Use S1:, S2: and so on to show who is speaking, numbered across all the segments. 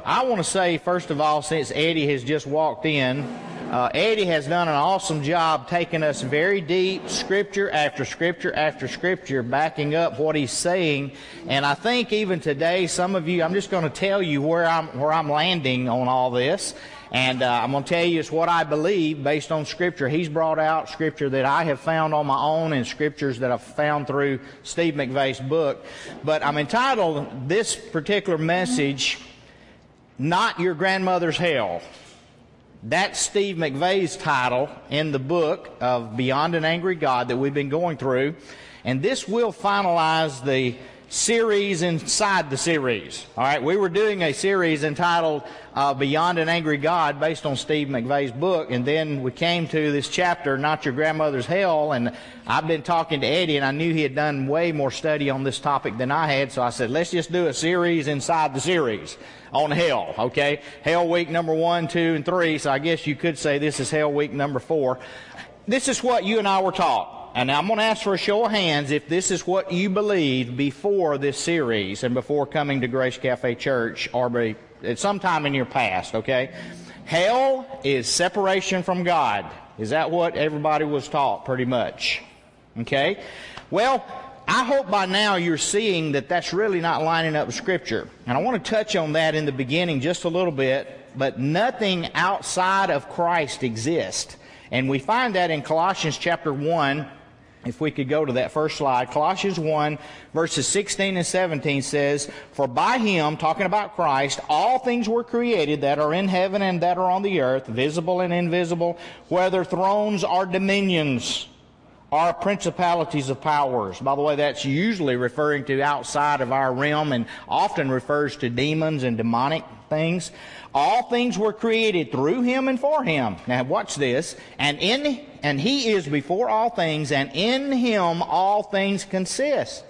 S1: I want to say, first of all, since Eddie has just walked in, Eddie has done an awesome job taking us very deep, scripture after scripture after scripture, backing up what he's saying. And I think even today, some of you, I'm just going to tell you where I'm landing on all this. And I'm going to tell you it's what I believe based on Scripture. He's brought out Scripture that I have found on my own and Scriptures that I've found through Steve McVeigh's book. But I'm entitled this particular message, Not Your Grandmother's Hell. That's Steve McVeigh's title in the book of Beyond an Angry God that we've been going through. And this will finalize the series inside the series. All right, we were doing a series entitled Beyond an Angry God based on Steve McVeigh's book, and then we came to this chapter, Not Your Grandmother's Hell, and I've been talking to Eddie, and I knew he had done way more study on this topic than I had, so I said, let's just do a series inside the series on hell, okay? Hell week number 1, 2, and 3, so I guess you could say this is hell week number 4. This is what you and I were taught. And I'm going to ask for a show of hands if this is what you believed before this series and before coming to Grace Cafe Church or at some time in your past, okay? Hell is separation from God. Is that what everybody was taught pretty much? Okay? Well, I hope by now you're seeing that that's really not lining up with Scripture. And I want to touch on that in the beginning just a little bit, but nothing outside of Christ exists. And we find that in Colossians chapter 1. If we could go to that first slide, Colossians 1, verses 16 and 17 says, For by Him, talking about Christ, all things were created that are in heaven and that are on the earth, visible and invisible, whether thrones or dominions, or principalities of powers. By the way, that's usually referring to outside of our realm and often refers to demons and demonic things. All things were created through Him and for Him. Now watch this. And He is before all things, and in Him all things consist.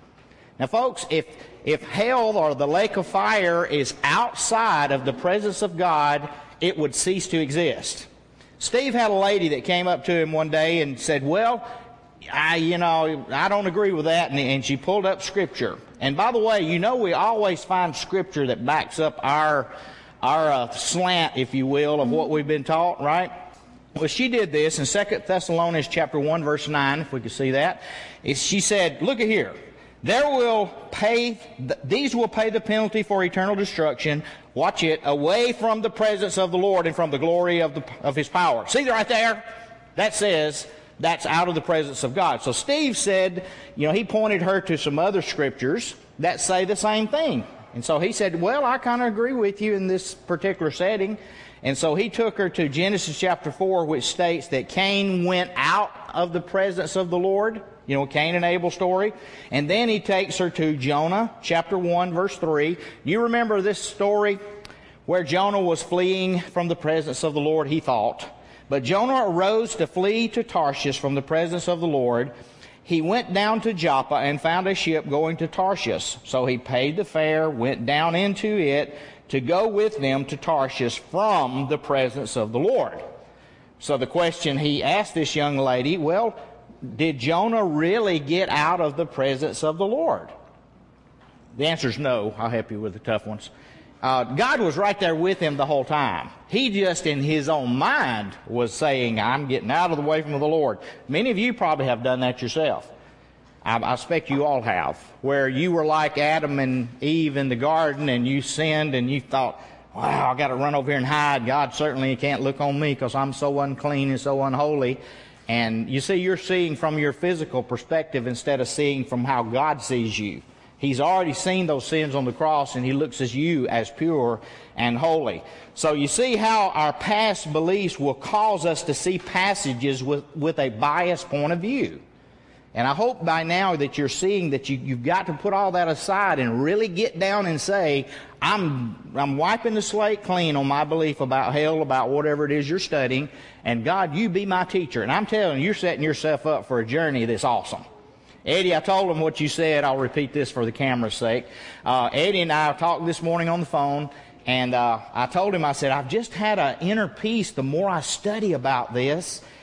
S1: Now folks, if hell or the lake of fire is outside of the presence of God, it would cease to exist. Steve had a lady that came up to him one day and said, well, I don't agree with that. And she pulled up Scripture. And by the way, we always find Scripture that backs up our slant, if you will, of what we've been taught, right? Well, she did this in 2 Thessalonians chapter 1, verse 9, if we could see that. She said, look at here. These will pay the penalty for eternal destruction, watch it, away from the presence of the Lord and from the glory of His power. See right there? That says that's out of the presence of God. So Steve said, he pointed her to some other scriptures that say the same thing. And so he said, well, I kind of agree with you in this particular setting. And so he took her to Genesis chapter 4, which states that Cain went out of the presence of the Lord. Cain and Abel story. And then he takes her to Jonah chapter 1, verse 3. You remember this story where Jonah was fleeing from the presence of the Lord, he thought. But Jonah arose to flee to Tarshish from the presence of the Lord. He went down to Joppa and found a ship going to Tarshish. So he paid the fare, went down into it to go with them to Tarshish from the presence of the Lord. So the question he asked this young lady, well, did Jonah really get out of the presence of the Lord? The answer is no. I'll help you with the tough ones. God was right there with him the whole time. He just in his own mind was saying, I'm getting out of the way from the Lord. Many of you probably have done that yourself. I expect you all have, where you were like Adam and Eve in the garden and you sinned and you thought, wow, I got to run over here and hide. God certainly can't look on me because I'm so unclean and so unholy. And you see, you're seeing from your physical perspective instead of seeing from how God sees you. He's already seen those sins on the cross, and He looks at you as pure and holy. So you see how our past beliefs will cause us to see passages with a biased point of view. And I hope by now that you're seeing that you've got to put all that aside and really get down and say, I'm wiping the slate clean on my belief about hell, about whatever it is you're studying, and God, you be my teacher. And I'm telling you, you're setting yourself up for a journey that's awesome. Eddie, I told him what you said. I'll repeat this for the camera's sake. Eddie and I talked this morning on the phone, and I told him, I said, I've just had an inner peace the more I study about this.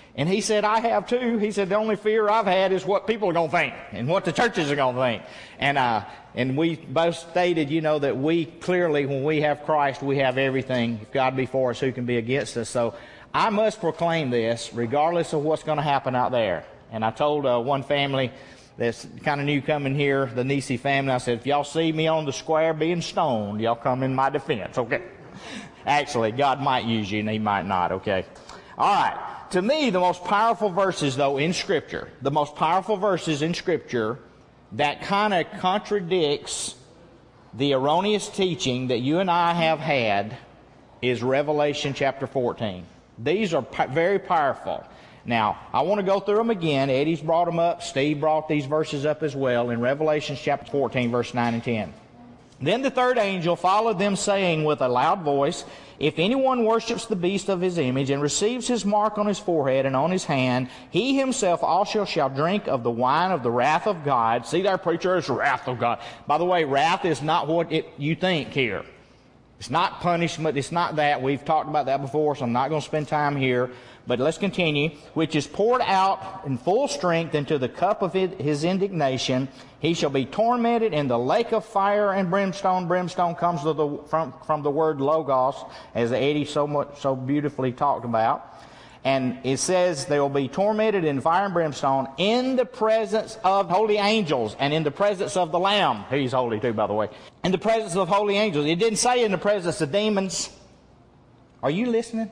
S1: And he said, I have too. He said, the only fear I've had is what people are going to think and what the churches are going to think. And we both stated, that we clearly, when we have Christ, we have everything. If God be for us, who can be against us? So I must proclaim this regardless of what's going to happen out there. And I told one family that's kind of new coming here, the Nisi family, I said, if y'all see me on the square being stoned, y'all come in my defense, okay? Actually, God might use you and he might not, okay? All right. To me, the most powerful verses, though, in Scripture, the most powerful verses in Scripture that kind of contradicts the erroneous teaching that you and I have had is Revelation chapter 14. These are very powerful. Now, I want to go through them again. Eddie's brought them up. Steve brought these verses up as well in Revelation chapter 14, verse 9 and 10. Then the third angel followed them, saying with a loud voice, if anyone worships the beast of his image and receives his mark on his forehead and on his hand, he himself also shall drink of the wine of the wrath of God. See there, preacher, it's wrath of God. By the way, wrath is not what you think here. It's not punishment. It's not that. We've talked about that before, so I'm not going to spend time here. But let's continue. Which is poured out in full strength into the cup of his indignation. He shall be tormented in the lake of fire and brimstone. Brimstone comes from the word logos, as Eddie so beautifully talked about. And it says they will be tormented in fire and brimstone in the presence of holy angels and in the presence of the Lamb. He's holy too, by the way. In the presence of holy angels. It didn't say in the presence of demons. Are you listening?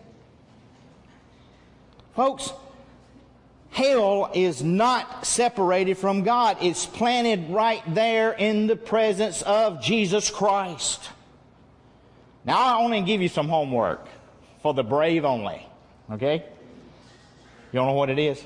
S1: Folks, hell is not separated from God. It's planted right there in the presence of Jesus Christ. Now, I want to give you some homework for the brave only. Okay? You don't know what it is?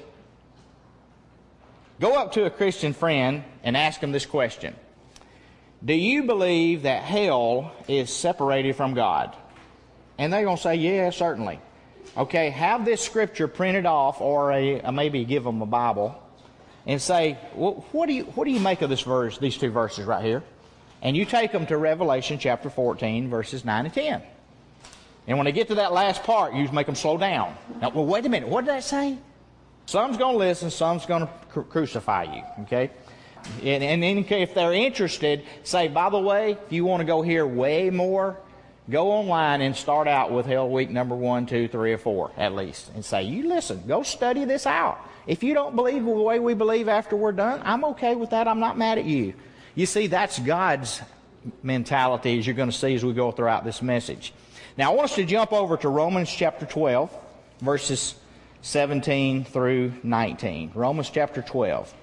S1: Go up to a Christian friend and ask them this question. Do you believe that hell is separated from God? And they're going to say, yeah, certainly. Okay, have this scripture printed off, or maybe give them a Bible, and say, well, what do you make of this verse, these two verses right here? And you take them to Revelation chapter 14, verses 9 and 10. And when they get to that last part, you make them slow down. Now, well, wait a minute, what did that say? Some's going to listen, some's going to crucify you, okay? And if they're interested, say, by the way, if you want to go hear way more, go online and start out with Hell Week number 1, 2, 3, or 4, at least. And say, you listen, go study this out. If you don't believe the way we believe after we're done, I'm okay with that. I'm not mad at you. You see, that's God's mentality, as you're going to see as we go throughout this message. Now, I want us to jump over to Romans chapter 12, verses 17 through 19. Romans chapter 12.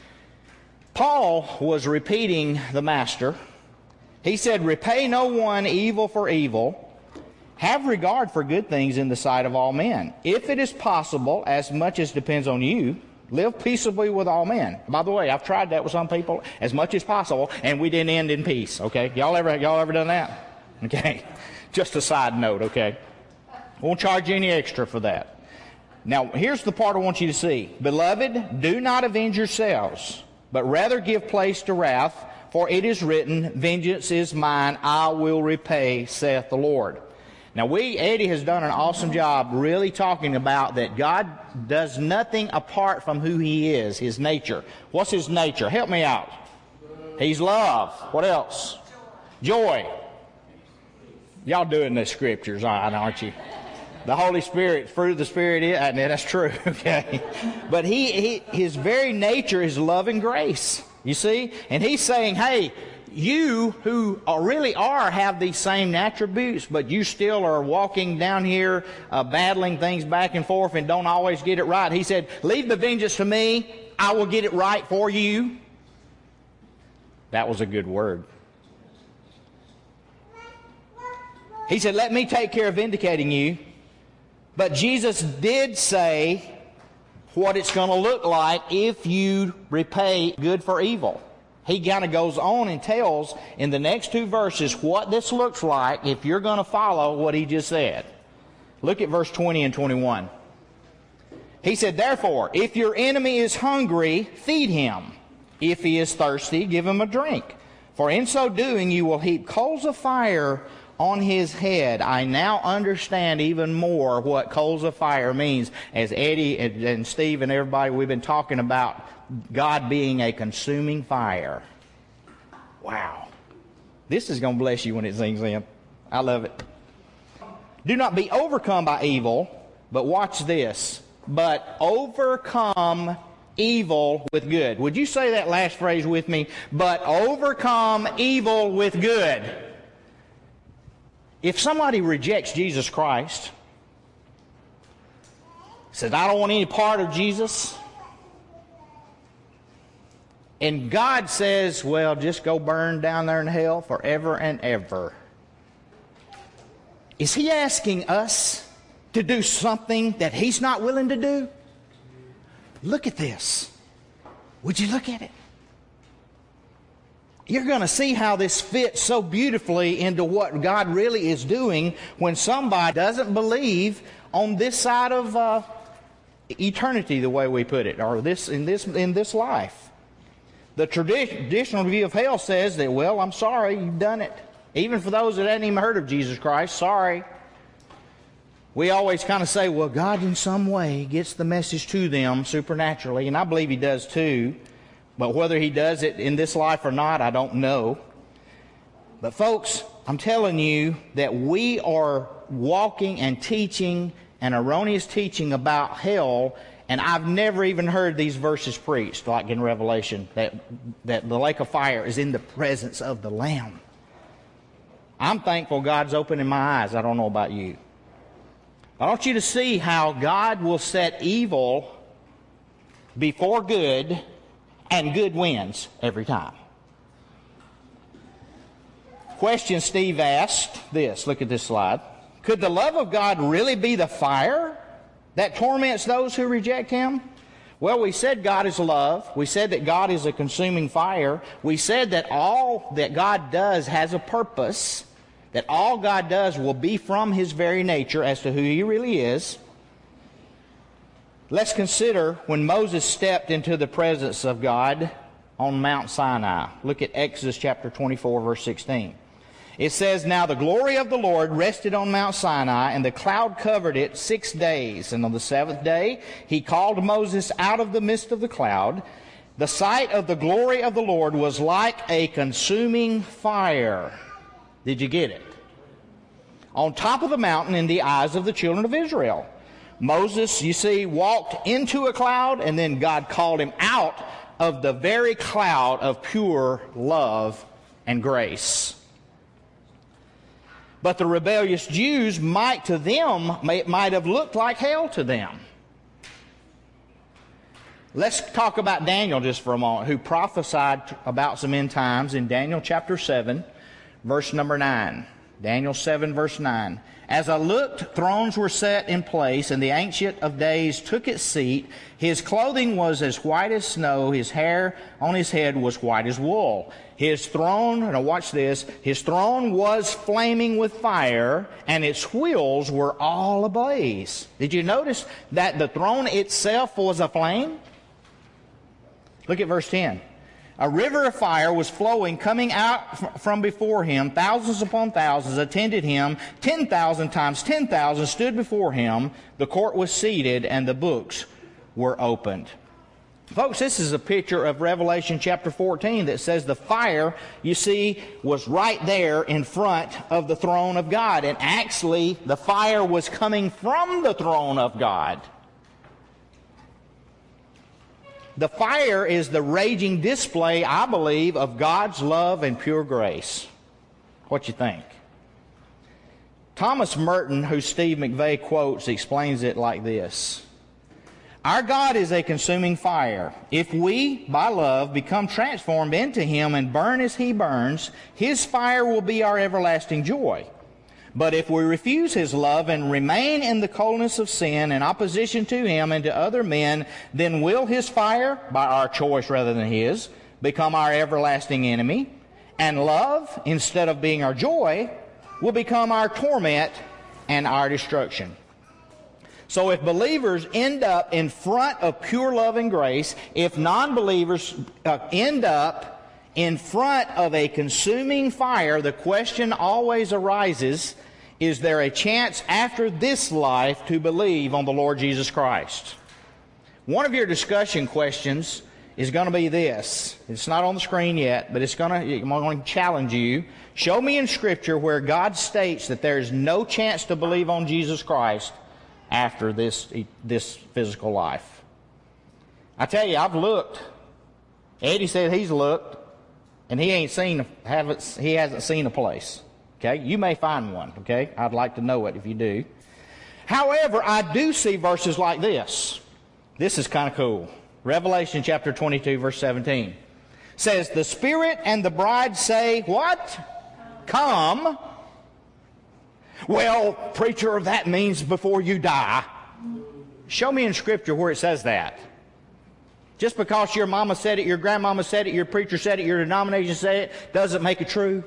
S1: Paul was repeating the master. He said, repay no one evil for evil. Have regard for good things in the sight of all men. If it is possible, as much as depends on you, live peaceably with all men. By the way, I've tried that with some people, as much as possible, and we didn't end in peace, okay? Y'all ever done that? Okay. Just a side note, okay? Won't charge you any extra for that. Now, here's the part I want you to see. Beloved, do not avenge yourselves, but rather give place to wrath, for it is written, vengeance is mine, I will repay, saith the Lord. Now, Eddie has done an awesome job really talking about that God does nothing apart from who He is, His nature. What's His nature? Help me out. He's love. What else? Joy. Y'all doing the scriptures, aren't you? The Holy Spirit, fruit of the Spirit is, and that's true, okay? But His very nature is love and grace, you see? And He's saying, hey, you who really have these same attributes, but you still are walking down here, battling things back and forth and don't always get it right. He said, leave the vengeance to me. I will get it right for you. That was a good word. He said, let me take care of vindicating you. But Jesus did say what it's going to look like if you repay good for evil. He kind of goes on and tells in the next two verses what this looks like if you're going to follow what he just said. Look at verse 20 and 21. He said, therefore, if your enemy is hungry, feed him. If he is thirsty, give him a drink. For in so doing you will heap coals of fire on his head. I now understand even more what coals of fire means. As Eddie and Steve and everybody, we've been talking about God being a consuming fire. Wow. This is going to bless you when it sings in. I love it. Do not be overcome by evil, but watch this. But overcome evil with good. Would you say that last phrase with me? But overcome evil with good. If somebody rejects Jesus Christ, says, I don't want any part of Jesus, and God says, well, just go burn down there in hell forever and ever. Is He asking us to do something that He's not willing to do? Look at this. Would you look at it? You're going to see how this fits so beautifully into what God really is doing when somebody doesn't believe on this side of eternity, the way we put it, or in this life. The traditional view of hell says that, well, I'm sorry, you've done it. Even for those that hadn't even heard of Jesus Christ, sorry. We always kind of say, well, God in some way gets the message to them supernaturally, and I believe He does too. But whether He does it in this life or not, I don't know. But folks, I'm telling you that we are walking and teaching an erroneous teaching about hell, and I've never even heard these verses preached, like in Revelation, that the lake of fire is in the presence of the Lamb. I'm thankful God's opening my eyes. I don't know about you. I want you to see how God will set evil before good, and good wins every time. Question Steve asked this. Look at this slide. Could the love of God really be the fire that torments those who reject Him? Well, we said God is love. We said that God is a consuming fire. We said that all that God does has a purpose, that all God does will be from His very nature as to who He really is. Let's consider when Moses stepped into the presence of God on Mount Sinai. Look at Exodus chapter 24, verse 16. It says, Now the glory of the Lord rested on Mount Sinai, and the cloud covered it 6 days. And on the seventh day He called Moses out of the midst of the cloud. The sight of the glory of the Lord was like a consuming fire. Did you get it? On top of the mountain in the eyes of the children of Israel. Moses, you see, walked into a cloud, and then God called him out of the very cloud of pure love and grace. But the rebellious Jews might have looked like hell to them. Let's talk about Daniel just for a moment, who prophesied about some end times in Daniel chapter 7, verse number 9. Daniel 7, verse 9. As I looked, thrones were set in place, and the Ancient of Days took its seat. His clothing was as white as snow. His hair on his head was white as wool. His throne, now watch this, his throne was flaming with fire, and its wheels were all ablaze. Did you notice that the throne itself was aflame? Look at verse 10. A river of fire was flowing, coming out from before him. Thousands upon thousands attended him. 10,000 times 10,000 stood before him. The court was seated, and the books were opened. Folks, this is a picture of Revelation chapter 14 that says the fire, you see, was right there in front of the throne of God. And actually, the fire was coming from the throne of God. The fire is the raging display, I believe, of God's love and pure grace. What you think? Thomas Merton, who Steve McVeigh quotes, explains it like this. Our God is a consuming fire. If we, by love, become transformed into Him and burn as He burns, His fire will be our everlasting joy. But if we refuse His love and remain in the coldness of sin in opposition to Him and to other men, then will His fire, by our choice rather than His, become our everlasting enemy. And love, instead of being our joy, will become our torment and our destruction. So if believers end up in front of pure love and grace, if non-believers end up in front of a consuming fire, the question always arises, is there a chance after this life to believe on the Lord Jesus Christ? One of your discussion questions is going to be this. It's not on the screen yet, but I'm going to challenge you. Show me in Scripture where God states that there is no chance to believe on Jesus Christ after this physical life. I tell you, I've looked. Eddie said he's looked, and he hasn't seen a place. Okay, you may find one. Okay, I'd like to know it if you do. However, I do see verses like this. This is kind of cool. Revelation chapter 22, verse 17 says, "The Spirit and the bride say," what? "Come." Well, preacher, that means before you die. Show me in Scripture where it says that. Just because your mama said it, your grandmama said it, your preacher said it, your denomination said it, doesn't make it true.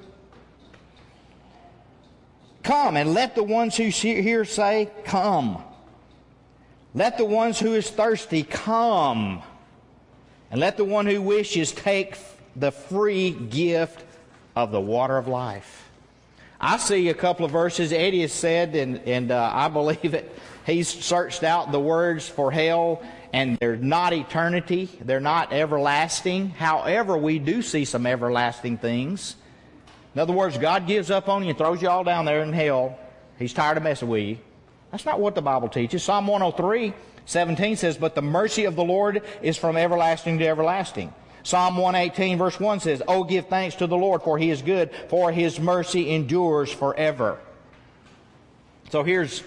S1: Come, and let the ones who hear say, "Come." Let the ones who is thirsty come. And let the one who wishes take the free gift of the water of life. I see a couple of verses Eddie has said, and I believe it. He's searched out the words for hell, and they're not eternity. They're not everlasting. However, we do see some everlasting things. In other words, God gives up on you and throws you all down there in hell. He's tired of messing with you. That's not what the Bible teaches. Psalm 103:17 says, "But the mercy of the Lord is from everlasting to everlasting." Psalm 118 verse 1 says, "Oh, give thanks to the Lord, for He is good, for His mercy endures forever." So here's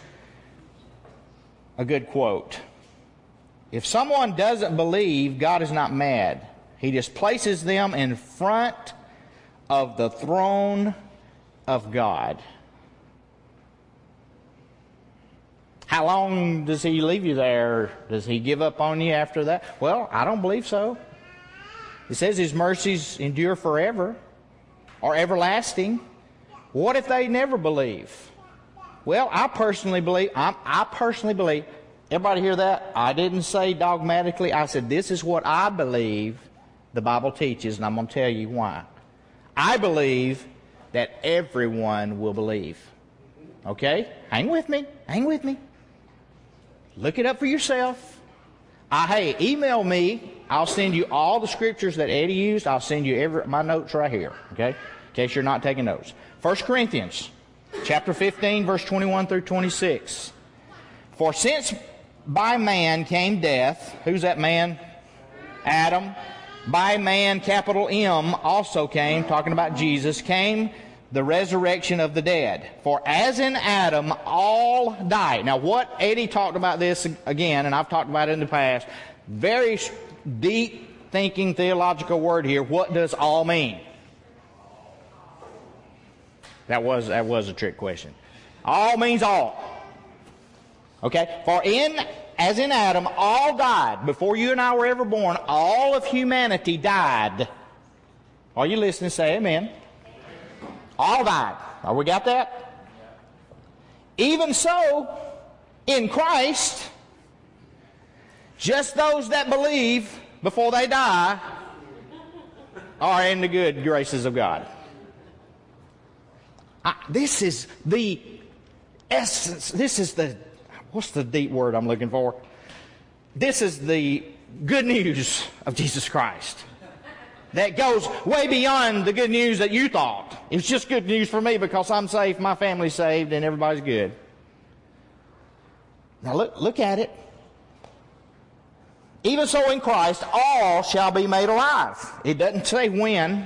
S1: a good quote. If someone doesn't believe, God is not mad. He just places them in front of the throne of God. How long does He leave you there? Does He give up on you after that? Well, I don't believe so. It says His mercies endure forever or everlasting. What if they never believe? Well, I personally believe. Everybody hear that? I didn't say dogmatically. I said this is what I believe the Bible teaches, and I'm going to tell you why. I believe that everyone will believe. Okay? Hang with me. Hang with me. Look it up for yourself. Hey, email me. I'll send you all the scriptures that Eddie used. I'll send you my notes right here, okay? In case you're not taking notes. 1 Corinthians chapter 15, verse 21 through 26. "For since by man came death," who's that man? Adam. "By man, capital M, also came," talking about Jesus, "came the resurrection of the dead. For as in Adam all die." Now what Eddie talked about this again, and I've talked about it in the past, very deep thinking theological word here. What does all mean? That was a trick question. All means all. Okay? For as in Adam all died, before you and I were ever born, all of humanity died. Are you listening? Say amen. All died. Oh, we got that? Even so, in Christ, just those that believe before they die are in the good graces of God. This is the essence. This is what's the deep word I'm looking for? This is the good news of Jesus Christ. That goes way beyond the good news that you thought. It's just good news for me because I'm saved, my family's saved, and everybody's good. Now look at it. "Even so in Christ, all shall be made alive." It doesn't say when.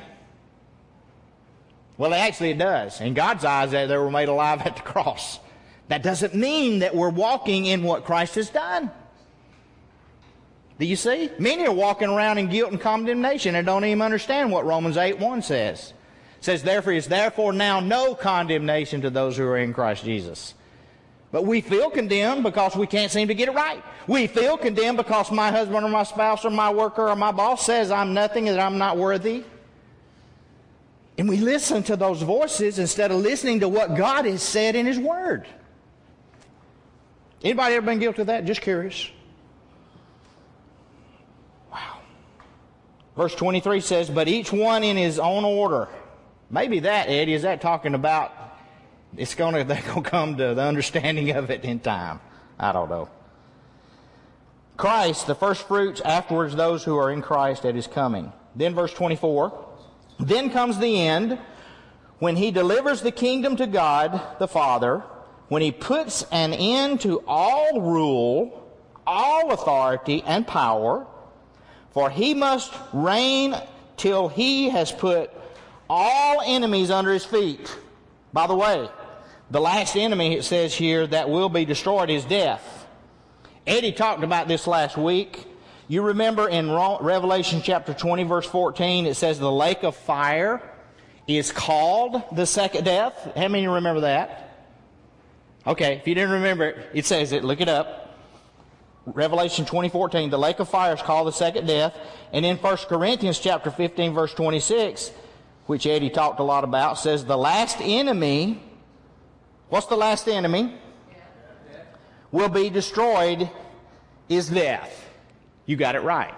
S1: Well, actually it does. In God's eyes, they were made alive at the cross. That doesn't mean that we're walking in what Christ has done. Do you see? Many are walking around in guilt and condemnation and don't even understand what Romans 8:1 says. It says, "Therefore now no condemnation to those who are in Christ Jesus." But we feel condemned because we can't seem to get it right. We feel condemned because my husband or my spouse or my worker or my boss says I'm nothing and I'm not worthy. And we listen to those voices instead of listening to what God has said in His Word. Anybody ever been guilty of that? Just curious. Wow. Verse 23 says, but each one in his own order. Maybe that, Eddie, is that talking about they're going to come to the understanding of it in time? I don't know. Christ, the first fruits, afterwards those who are in Christ at his coming. Then verse 24, then comes the end, when he delivers the kingdom to God the Father, when he puts an end to all rule, all authority and power, for he must reign till he has put all enemies under his feet. By the way, the last enemy, it says here, that will be destroyed is death. Eddie talked about this last week. You remember in Revelation chapter 20, verse 14, it says the lake of fire is called the second death. How many remember that? Okay, if you didn't remember it, it says it. Look it up. Revelation 20:14, the lake of fire is called the second death. And in 1 Corinthians chapter 15, verse 26, which Eddie talked a lot about, says the last enemy, what's the last enemy? Will be destroyed is death. You got it right.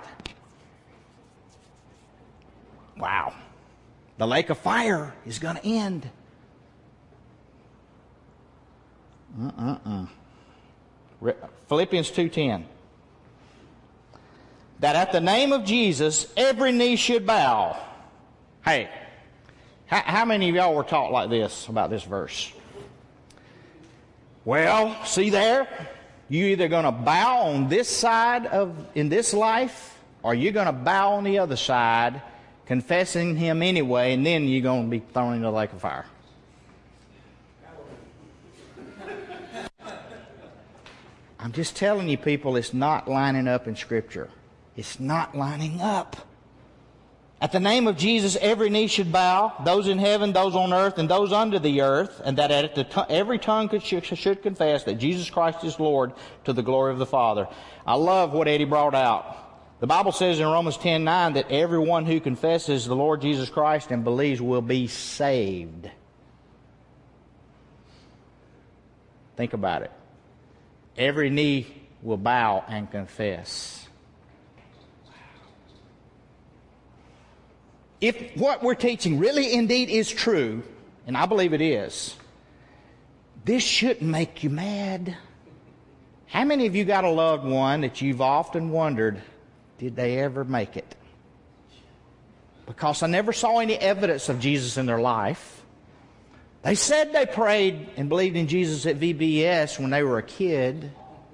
S1: Wow. The lake of fire is going to end. Philippians 2:10. That at the name of Jesus, every knee should bow. Hey, how many of y'all were taught like this about this verse? Well, see there? You're either going to bow on this side in this life, or you're going to bow on the other side, confessing him anyway, and then you're going to be thrown into the lake of fire. I'm just telling you, people, it's not lining up in Scripture. It's not lining up. At the name of Jesus, every knee should bow, those in heaven, those on earth, and those under the earth, and that every tongue should confess that Jesus Christ is Lord, to the glory of the Father. I love what Eddie brought out. The Bible says in Romans 10:9 that everyone who confesses the Lord Jesus Christ and believes will be saved. Think about it. Every knee will bow and confess. If what we're teaching really indeed is true, and I believe it is, this shouldn't make you mad. How many of you got a loved one that you've often wondered, did they ever make it? Because I never saw any evidence of Jesus in their life. They said they prayed and believed in Jesus at VBS when they were a kid.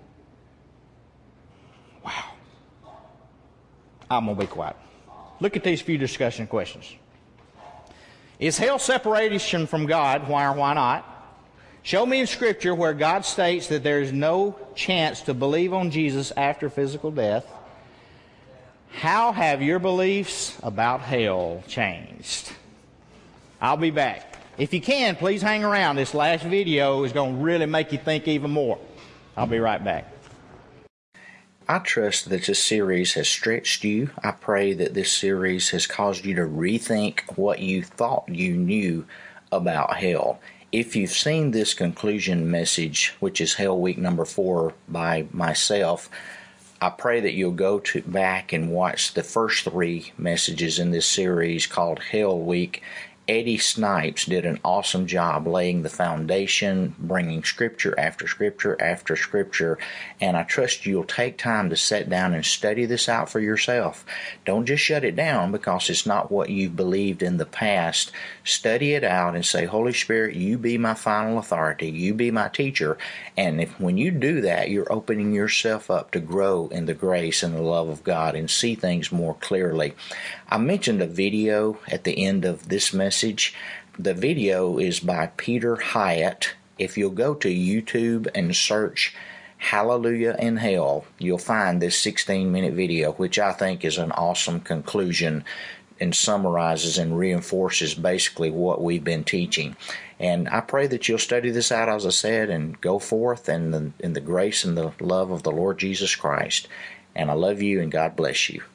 S1: Wow. I'm going to be quiet. Look at these few discussion questions. Is hell separation from God? Why or why not? Show me in Scripture where God states that there is no chance to believe on Jesus after physical death. How have your beliefs about hell changed? I'll be back. If you can, please hang around. This last video is going to really make you think even more. I'll be right back. I trust that this series has stretched you. I pray that this series has caused you to rethink what you thought you knew about hell. If you've seen this conclusion message, which is Hell Week number 4 by myself, I pray that you'll go back and watch the first 3 messages in this series called Hell Week. Eddie Snipes did an awesome job laying the foundation, bringing Scripture after Scripture after Scripture, and I trust you'll take time to sit down and study this out for yourself. Don't just shut it down because it's not what you've believed in the past. Study it out and say, Holy Spirit, you be my final authority. You be my teacher. And when you do that, you're opening yourself up to grow in the grace and the love of God and see things more clearly. I mentioned a video at the end of this message. The video is by Peter Hyatt. If you'll go to YouTube and search Hallelujah in Hell, you'll find this 16-minute video, which I think is an awesome conclusion and summarizes and reinforces basically what we've been teaching. And I pray that you'll study this out, as I said, and go forth in the grace and the love of the Lord Jesus Christ. And I love you, and God bless you.